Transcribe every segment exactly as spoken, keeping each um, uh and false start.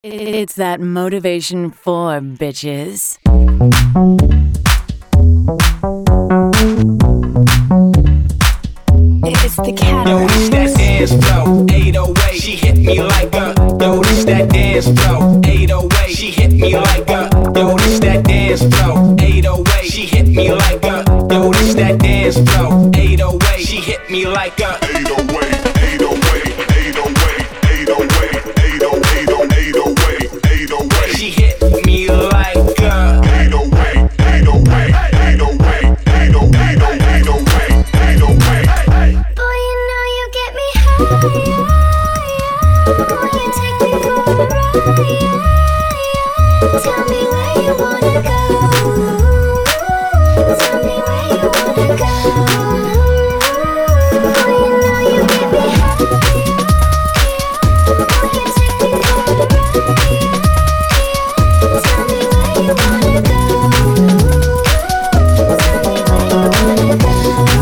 It's that motivation for bitches. It's the cat. Yo, this that dance flow, eight oh eight. She hit me like a. Yo, this that dance flow, eight oh eight. She hit me like a. Yo, this that dance flow, eight oh eight. She hit me like a. Yo, this that dance flow, eight oh eight. She hit me like a. eight oh eight, eight oh eight, eight oh eight, eight oh eight, eight oh eight, eight oh eight, eight oh eight. She hit me like a. eight oh eight, eight oh eight, eight oh eight, eight oh eight, eight oh eight, eight oh eight. Boy, you know you get me high. Boy, you take me for a ride. Tell me where you wanna go. Tell me where you wanna go. Boy, you know you get me high. Boy, you take me for a ride. Tell me where you wanna go. Tell me where you wanna go.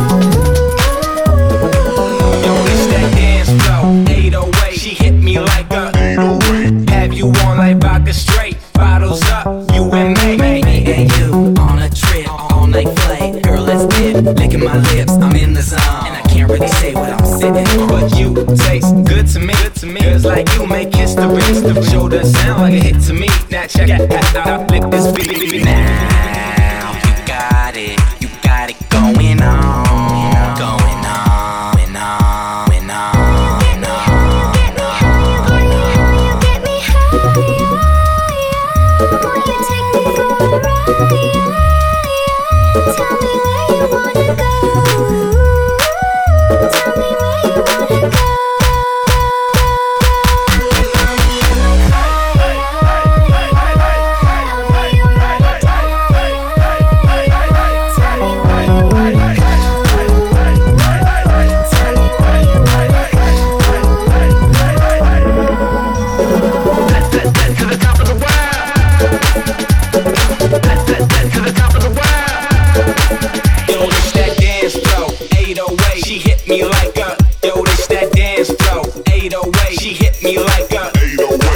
Yo, this that dance flow, eight oh eight. She hit me like a. eight oh eight. Have you on like vodka straight? Bottles up, you and me. Me and you on a trip, all night flight. Girl, let's dip, licking my lips, I'm in the zone. And I can't really say what I'm sipping, But you taste good to me, good to me. Girls like you make history. The show does sound like a hit to me. Now check it out, lick this beat. now you got it, you got it going on, going on, going on, going on, going on. Boy, you know you get me high. Boy, you take me for a ride. Tell me where you wanna go. Tell me where you wanna go. I'll be your ride or die. Tell me where you wanna go. Tell me where you wanna go. Let's let's let's to the top of the world. Let's let's let's to the top of the world. Yo, this that dance flow, eight oh eight. She hit me like a. Yo, this that dance flow, eight oh eight. She hit me like a. eight oh eight.